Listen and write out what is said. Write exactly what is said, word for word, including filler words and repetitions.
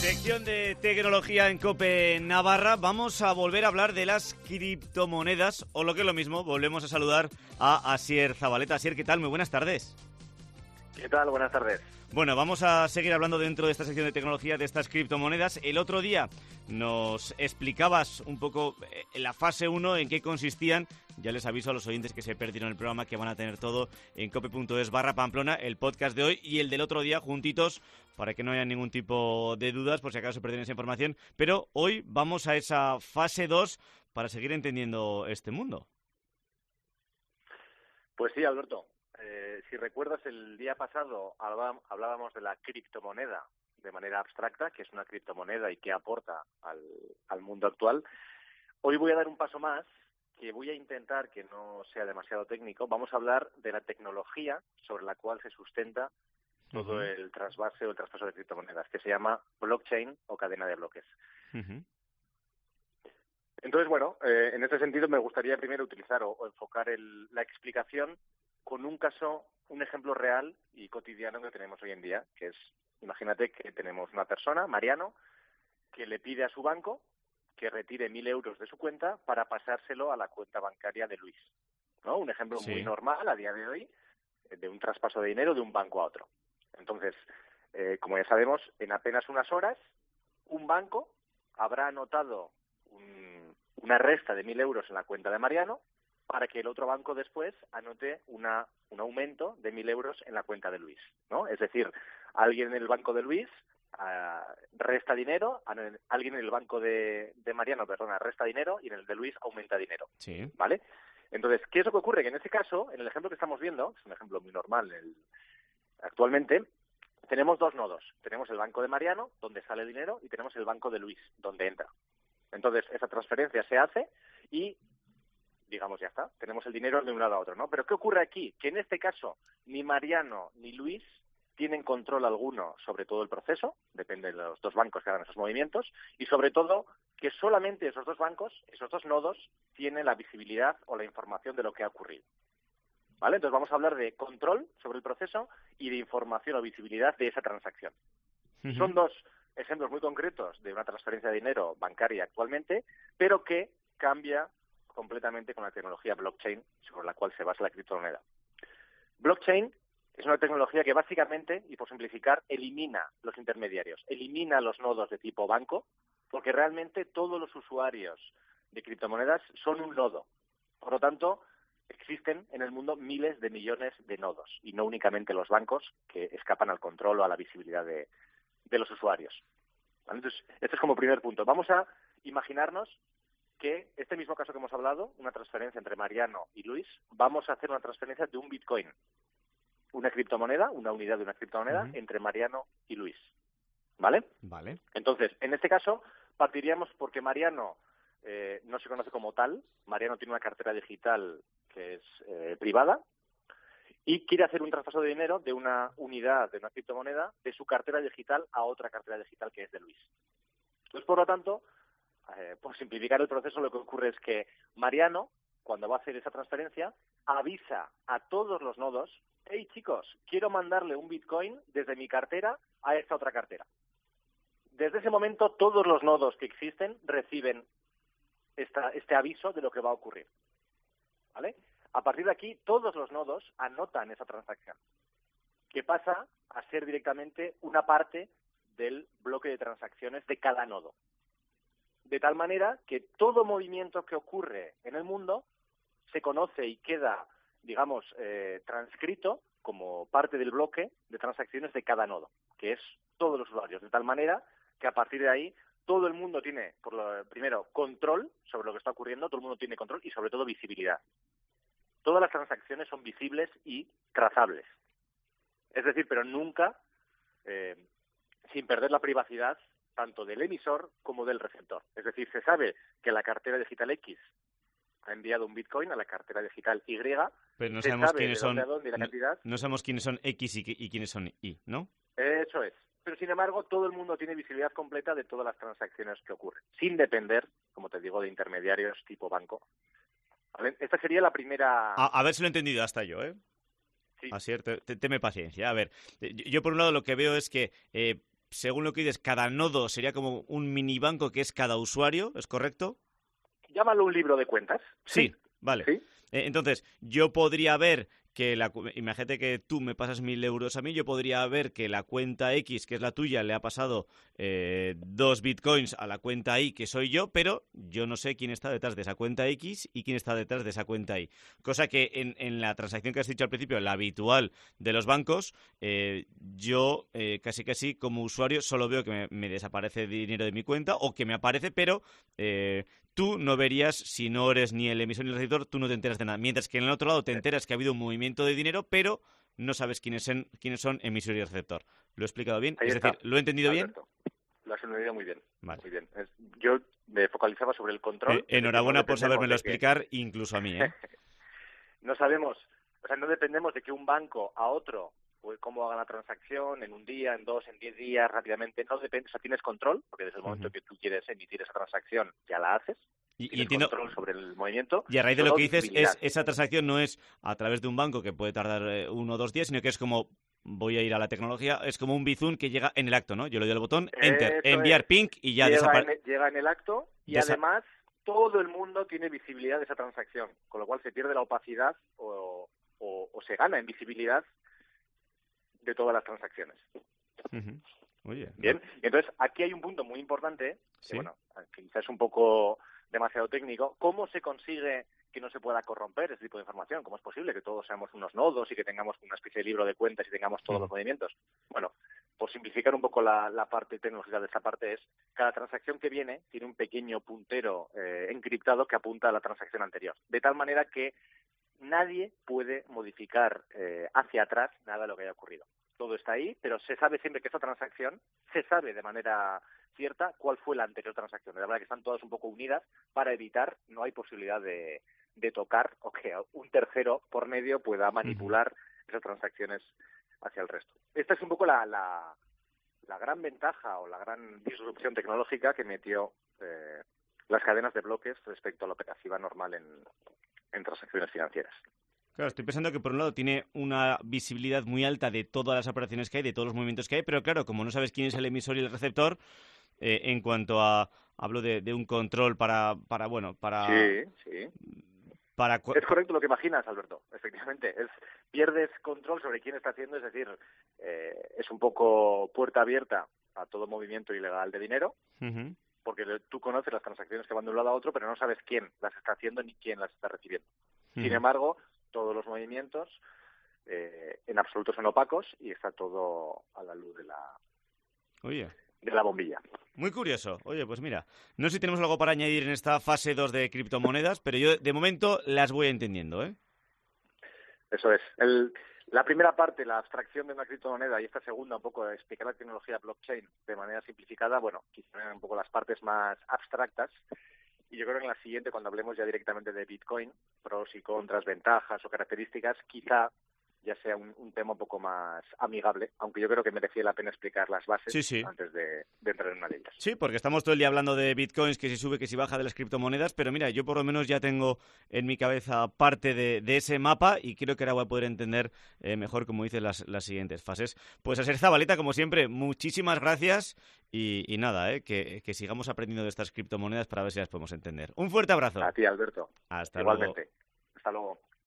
Sección de tecnología en COPE Navarra. Vamos a volver a hablar de las criptomonedas, o lo que es lo mismo, volvemos a saludar a Asier Zabaleta. Asier, ¿qué tal? Muy buenas tardes. ¿Qué tal? Buenas tardes. Bueno, vamos a seguir hablando dentro de esta sección de tecnología de estas criptomonedas. El otro día nos explicabas un poco en la fase uno en qué consistían. Ya les aviso a los oyentes que se perdieron el programa que van a tener todo en cope.es barra Pamplona, el podcast de hoy y el del otro día juntitos para que no haya ningún tipo de dudas por si acaso se perdieron esa información. Pero hoy vamos a esa fase dos para seguir entendiendo este mundo. Pues sí, Alberto. Eh, si recuerdas, el día pasado hablábamos de la criptomoneda de manera abstracta, que es una criptomoneda y que aporta al, al mundo actual. Hoy voy a dar un paso más, que voy a intentar que no sea demasiado técnico. Vamos a hablar de la tecnología sobre la cual se sustenta todo uh-huh. el trasvase o el traspaso de criptomonedas, que se llama blockchain o cadena de bloques. Uh-huh. Entonces, bueno, eh, en este sentido me gustaría primero utilizar o, o enfocar el, la explicación con un caso, un ejemplo real y cotidiano que tenemos hoy en día, que es, imagínate que tenemos una persona, Mariano, que le pide a su banco que retire mil euros de su cuenta para pasárselo a la cuenta bancaria de Luis, ¿no? Un ejemplo sí. muy normal a día de hoy de un traspaso de dinero de un banco a otro. Entonces, eh, como ya sabemos, en apenas unas horas, un banco habrá anotado un, una resta de mil euros en la cuenta de Mariano para que el otro banco después anote una, un aumento de mil euros en la cuenta de Luis, ¿no? Es decir, alguien en el banco de Luis uh, resta dinero, alguien en el banco de, de Mariano, perdona, resta dinero y en el de Luis aumenta dinero, sí. ¿vale? Entonces, ¿qué es lo que ocurre? Que en este caso, en el ejemplo que estamos viendo, es un ejemplo muy normal el, actualmente, tenemos dos nodos. Tenemos el banco de Mariano, donde sale el dinero, y tenemos el banco de Luis, donde entra. Entonces, esa transferencia se hace y digamos, ya está, tenemos el dinero de un lado a otro, ¿no? Pero ¿qué ocurre aquí? Que en este caso ni Mariano ni Luis tienen control alguno sobre todo el proceso, depende de los dos bancos que hagan esos movimientos, y sobre todo que solamente esos dos bancos, esos dos nodos, tienen la visibilidad o la información de lo que ha ocurrido, ¿vale? Entonces vamos a hablar de control sobre el proceso y de información o visibilidad de esa transacción. Uh-huh. Son dos ejemplos muy concretos de una transferencia de dinero bancaria actualmente, pero que cambia completamente con la tecnología blockchain sobre la cual se basa la criptomoneda. Blockchain es una tecnología que básicamente, y por simplificar, elimina los intermediarios, elimina los nodos de tipo banco, porque realmente todos los usuarios de criptomonedas son un nodo. Por lo tanto, existen en el mundo miles de millones de nodos, y no únicamente los bancos que escapan al control o a la visibilidad de, de los usuarios. ¿Vale? Entonces, este es como primer punto. Vamos a imaginarnos que este mismo caso que hemos hablado, una transferencia entre Mariano y Luis, vamos a hacer una transferencia de un Bitcoin, una criptomoneda, una unidad de una criptomoneda, uh-huh. entre Mariano y Luis, ¿vale? Vale. Entonces, en este caso, partiríamos porque Mariano eh, no se conoce como tal, Mariano tiene una cartera digital que es eh, privada y quiere hacer un traspaso de dinero de una unidad de una criptomoneda de su cartera digital a otra cartera digital que es de Luis. Entonces, por lo tanto, Eh, por simplificar el proceso, lo que ocurre es que Mariano, cuando va a hacer esa transferencia, avisa a todos los nodos: hey chicos, quiero mandarle un Bitcoin desde mi cartera a esta otra cartera. Desde ese momento, todos los nodos que existen reciben esta, este aviso de lo que va a ocurrir, ¿vale? A partir de aquí, todos los nodos anotan esa transacción, que pasa a ser directamente una parte del bloque de transacciones de cada nodo. De tal manera que todo movimiento que ocurre en el mundo se conoce y queda, digamos, eh, transcrito como parte del bloque de transacciones de cada nodo, que es todos los usuarios. De tal manera que a partir de ahí todo el mundo tiene, por lo, primero, control sobre lo que está ocurriendo, todo el mundo tiene control y sobre todo visibilidad. Todas las transacciones son visibles y trazables. Es decir, pero nunca eh, sin perder la privacidad tanto del emisor como del receptor. Es decir, se sabe que la cartera digital X ha enviado un Bitcoin a la cartera digital Y, pero no se sabemos sabe quiénes de dónde son, a dónde y la cantidad. No, no sabemos quiénes son X y, y quiénes son Y, ¿no? Eso es. Pero, sin embargo, todo el mundo tiene visibilidad completa de todas las transacciones que ocurren, sin depender, como te digo, de intermediarios tipo banco. ¿Vale? Esta sería la primera... A, a ver si lo he entendido hasta yo, ¿eh? Sí. Así, te, te, teme paciencia. A ver, yo, yo por un lado lo que veo es que... Eh, según lo que dices, cada nodo sería como un mini banco que es cada usuario, ¿es correcto? Llámalo un libro de cuentas. Sí, sí. Vale. ¿Sí? Eh, entonces, yo podría ver que la, imagínate que tú me pasas mil euros a mí, yo podría ver que la cuenta X, que es la tuya, le ha pasado eh, dos bitcoins a la cuenta Y, que soy yo, pero yo no sé quién está detrás de esa cuenta X y quién está detrás de esa cuenta Y. Cosa que en, en la transacción que has dicho al principio, la habitual de los bancos, eh, yo eh, casi casi como usuario solo veo que me, me desaparece dinero de mi cuenta o que me aparece, pero eh, tú no verías, si no eres ni el emisor ni el receptor, tú no te enteras de nada. Mientras que en el otro lado te enteras que ha habido un movimiento de dinero, pero no sabes quiénes son, quiénes son emisor y receptor. ¿Lo he explicado bien? Ahí es está. decir, ¿lo he entendido Alberto, bien? Lo has entendido muy bien. Vale. Muy bien. Es, yo me focalizaba sobre el control. Eh, enhorabuena no por sabérmelo que... explicar, incluso a mí, ¿eh? No sabemos, o sea, no dependemos de que un banco a otro, pues cómo haga la transacción, en un día, en dos, en diez días, rápidamente. No depende, o sea, tienes control, porque desde el momento uh-huh. que tú quieres emitir esa transacción, ya la haces. Y, y entiendo, control sobre el movimiento. Y a raíz de lo que dices, es esa transacción no es a través de un banco que puede tardar eh, uno o dos días, sino que es como, voy a ir a la tecnología, es como un Bizum que llega en el acto, ¿no? Yo le doy al botón, enter, Eso enviar es. ping y ya desaparece. Llega en el acto y Desa además todo el mundo tiene visibilidad de esa transacción, con lo cual se pierde la opacidad o, o, o se gana en visibilidad de todas las transacciones. Uh-huh. Oye, Bien, no. y entonces aquí hay un punto muy importante, ¿Sí? que bueno, quizás es un poco demasiado técnico. ¿Cómo se consigue que no se pueda corromper ese tipo de información? ¿Cómo es posible que todos seamos unos nodos y que tengamos una especie de libro de cuentas y tengamos todos uh-huh. los movimientos? Bueno, por simplificar un poco la, la parte tecnológica de esta parte es, cada transacción que viene tiene un pequeño puntero eh, encriptado que apunta a la transacción anterior, de tal manera que nadie puede modificar eh, hacia atrás nada de lo que haya ocurrido. Todo está ahí, pero se sabe siempre que esta transacción, se sabe de manera cierta cuál fue la anterior transacción. De la verdad que están todas un poco unidas para evitar, no hay posibilidad de, de tocar o que un tercero por medio pueda manipular uh-huh. esas transacciones hacia el resto. Esta es un poco la, la, la gran ventaja o la gran disrupción tecnológica que metió eh, las cadenas de bloques respecto a la operativa normal en, en transacciones financieras. Claro, estoy pensando que por un lado tiene una visibilidad muy alta de todas las operaciones que hay, de todos los movimientos que hay, pero claro, como no sabes quién es el emisor y el receptor, eh, en cuanto a, hablo de, de un control para, para bueno, para... Sí, sí. Para... Es correcto lo que imaginas, Alberto, efectivamente. Es, pierdes control sobre quién está haciendo, es decir, eh, es un poco puerta abierta a todo movimiento ilegal de dinero, uh-huh. porque tú conoces las transacciones que van de un lado a otro, pero no sabes quién las está haciendo ni quién las está recibiendo. Uh-huh. Sin embargo, todos los movimientos eh, en absoluto son opacos y está todo a la luz de la, Oye. de la bombilla. Muy curioso. Oye, pues mira, no sé si tenemos algo para añadir en esta fase dos de criptomonedas, pero yo de momento las voy entendiendo, ¿eh? Eso es. El, la primera parte, la abstracción de una criptomoneda, y esta segunda, un poco de explicar la tecnología blockchain de manera simplificada, bueno, quizá un poco las partes más abstractas. Y yo creo que en la siguiente, cuando hablemos ya directamente de Bitcoin, pros y contras, ventajas o características, quizá ya sea un, un tema un poco más amigable, aunque yo creo que merecía la pena explicar las bases sí, sí. antes de, de entrar en una de ellas. Sí, porque estamos todo el día hablando de Bitcoins, que si sube, que si baja de las criptomonedas, pero mira, yo por lo menos ya tengo en mi cabeza parte de, de ese mapa y creo que ahora voy a poder entender eh, mejor, como dices, las, las siguientes fases. Pues a ser Zabaleta, como siempre, muchísimas gracias y, y nada, eh, que, que sigamos aprendiendo de estas criptomonedas para ver si las podemos entender. Un fuerte abrazo. A ti, Alberto. Hasta Igualmente. luego. Hasta luego.